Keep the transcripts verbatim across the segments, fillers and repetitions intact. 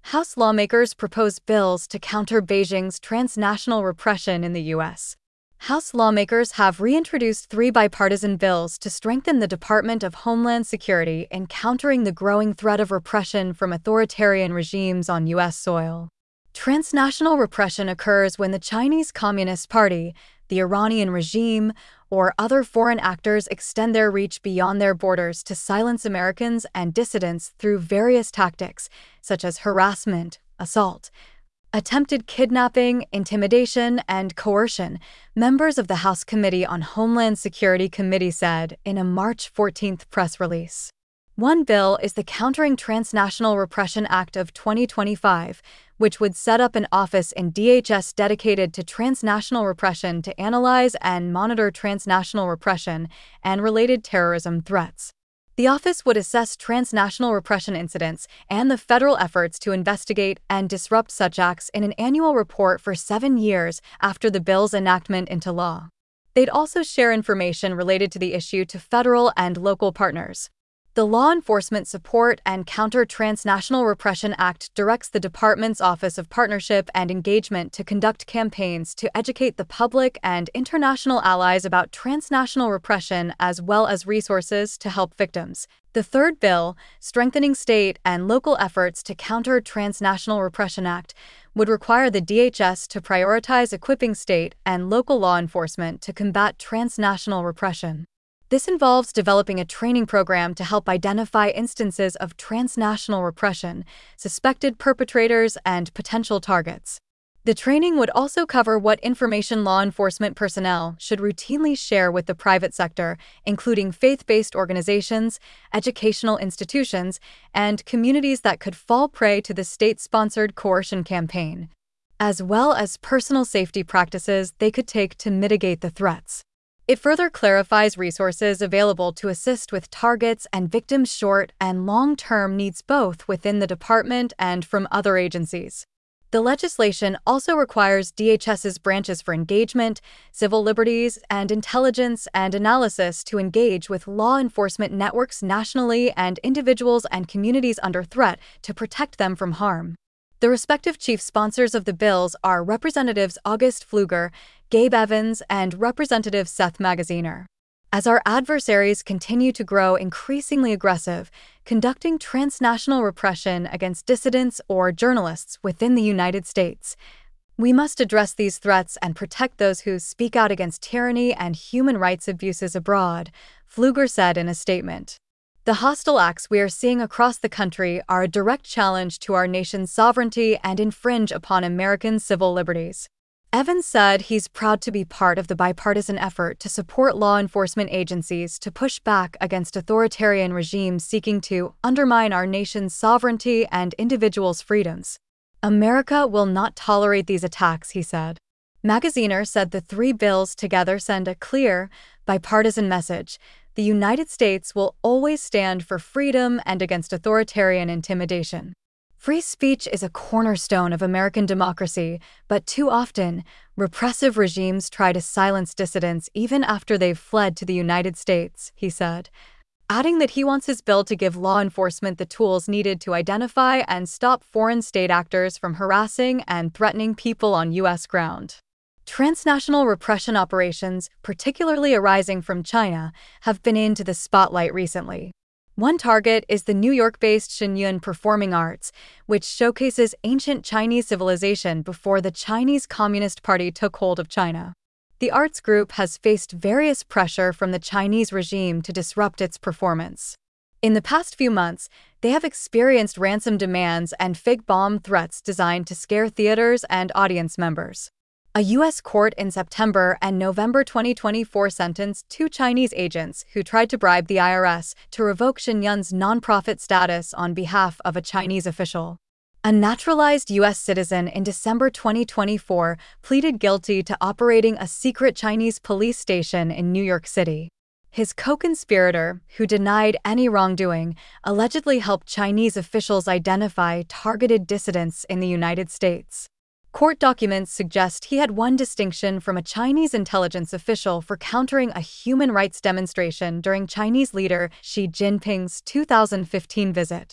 House lawmakers propose bills to counter Beijing's transnational repression in the U S. House lawmakers have reintroduced three bipartisan bills to strengthen the Department of Homeland Security in countering the growing threat of repression from authoritarian regimes on U S soil. Transnational repression occurs when the Chinese Communist Party, the Iranian regime, or other foreign actors extend their reach beyond their borders to silence Americans and dissidents through various tactics, such as harassment, assault, attempted kidnapping, intimidation, and coercion, members of the House Committee on Homeland Security Committee said in a March fourteenth press release. One bill is the Countering Transnational Repression Act of twenty twenty-five, which would set up an office in D H S dedicated to transnational repression to analyze and monitor transnational repression and related terrorism threats. The office would assess transnational repression incidents and the federal efforts to investigate and disrupt such acts in an annual report for seven years after the bill's enactment into law. They'd also share information related to the issue to federal and local partners. The Law Enforcement Support and Counter Transnational Repression Act directs the department's Office of Partnership and Engagement to conduct campaigns to educate the public and international allies about transnational repression as well as resources to help victims. The third bill, Strengthening State and Local Efforts to Counter Transnational Repression Act, would require the D H S to prioritize equipping state and local law enforcement to combat transnational repression. This involves developing a training program to help identify instances of transnational repression, suspected perpetrators, and potential targets. The training would also cover what information law enforcement personnel should routinely share with the private sector, including faith-based organizations, educational institutions, and communities that could fall prey to the state-sponsored coercion campaign, as well as personal safety practices they could take to mitigate the threats. It further clarifies resources available to assist with targets and victims' short and long-term needs both within the department and from other agencies. The legislation also requires D H S's branches for engagement, civil liberties, and intelligence and analysis to engage with law enforcement networks nationally and individuals and communities under threat to protect them from harm. The respective chief sponsors of the bills are Representatives August Pfluger, Gabe Evans, and Representative Seth Magaziner. As our adversaries continue to grow increasingly aggressive, conducting transnational repression against dissidents or journalists within the United States, we must address these threats and protect those who speak out against tyranny and human rights abuses abroad, Pfluger said in a statement. The hostile acts we are seeing across the country are a direct challenge to our nation's sovereignty and infringe upon American civil liberties. Evans said he's proud to be part of the bipartisan effort to support law enforcement agencies to push back against authoritarian regimes seeking to undermine our nation's sovereignty and individuals' freedoms. America will not tolerate these attacks, he said. Magaziner said the three bills together send a clear, bipartisan message. The United States will always stand for freedom and against authoritarian intimidation. Free speech is a cornerstone of American democracy, but too often, repressive regimes try to silence dissidents even after they've fled to the United States, he said, adding that he wants his bill to give law enforcement the tools needed to identify and stop foreign state actors from harassing and threatening people on U S ground. Transnational repression operations, particularly arising from China, have been into the spotlight recently. One target is the New York-based Shenyun Performing Arts, which showcases ancient Chinese civilization before the Chinese Communist Party took hold of China. The arts group has faced various pressure from the Chinese regime to disrupt its performance. In the past few months, they have experienced ransom demands and fake bomb threats designed to scare theaters and audience members. A U S court in September and November twenty twenty-four sentenced two Chinese agents who tried to bribe the I R S to revoke Shenyun's nonprofit status on behalf of a Chinese official. A naturalized U S citizen in December twenty twenty-four pleaded guilty to operating a secret Chinese police station in New York City. His co-conspirator, who denied any wrongdoing, allegedly helped Chinese officials identify targeted dissidents in the United States. Court documents suggest he had won distinction from a Chinese intelligence official for countering a human rights demonstration during Chinese leader Xi Jinping's two thousand fifteen visit.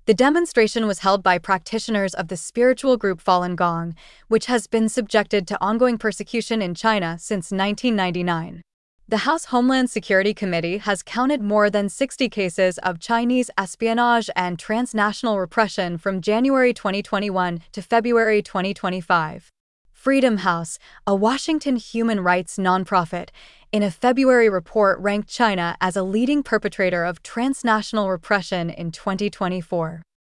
The demonstration was held by practitioners of the spiritual group Falun Gong, which has been subjected to ongoing persecution in China since nineteen ninety-nine. The House Homeland Security Committee has counted more than sixty cases of Chinese espionage and transnational repression from January twenty twenty-one to February twenty twenty-five. Freedom House, a Washington human rights nonprofit, in a February report ranked China as a leading perpetrator of transnational repression in twenty twenty-four.